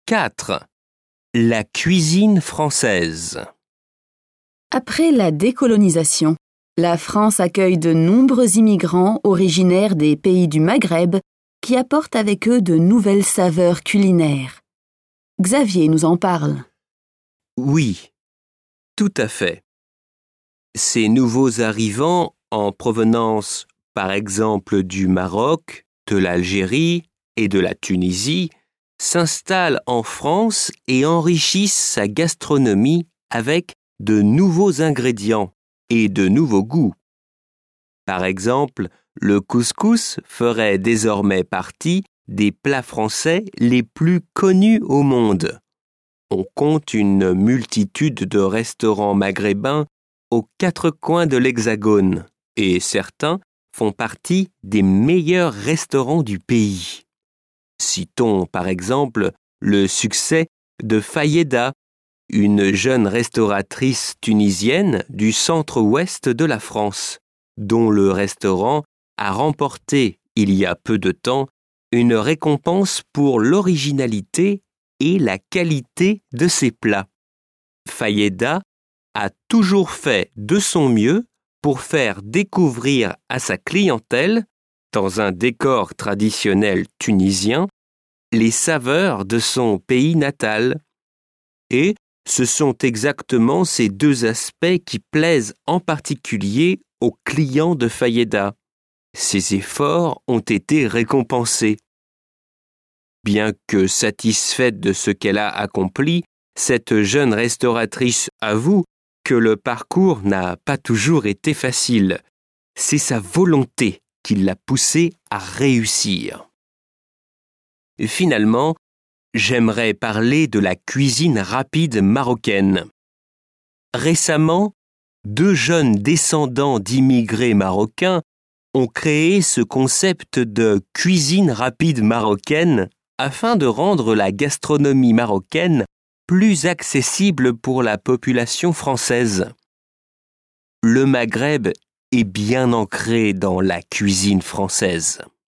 4. La cuisine française. Après la décolonisation, la France accueille de nombreux immigrants originaires des pays du Maghreb qui apportent avec eux de nouvelles saveurs culinaires. Xavier nous en parle. Oui, tout à fait. Ces nouveaux arrivants en provenance, par exemple, du Maroc, de l'Algérie et de la Tunisie, s'installent en France et enrichissent sa gastronomie avec de nouveaux ingrédients et de nouveaux goûts. Par exemple, le couscous ferait désormais partie des plats français les plus connus au monde. On compte une multitude de restaurants maghrébins aux 4 coins de l'Hexagone et certains font partie des meilleurs restaurants du pays. Citons par exemple le succès de Fayeda, une jeune restauratrice tunisienne du centre-ouest de la France, dont le restaurant a remporté, il y a peu de temps, une récompense pour l'originalité et la qualité de ses plats. Fayeda a toujours fait de son mieux pour faire découvrir à sa clientèle, dans un décor traditionnel tunisien, les saveurs de son pays natal. Et ce sont exactement ces deux aspects qui plaisent en particulier aux clients de Fayeda. Ses efforts ont été récompensés. Bien que satisfaite de ce qu'elle a accompli, cette jeune restauratrice avoue que le parcours n'a pas toujours été facile. C'est sa volonté qui l'a poussée à réussir. Et finalement, j'aimerais parler de la cuisine rapide marocaine. Récemment, 2 jeunes descendants d'immigrés marocains ont créé ce concept de cuisine rapide marocaine afin de rendre la gastronomie marocaine plus accessible pour la population française. Le Maghreb est bien ancré dans la cuisine française.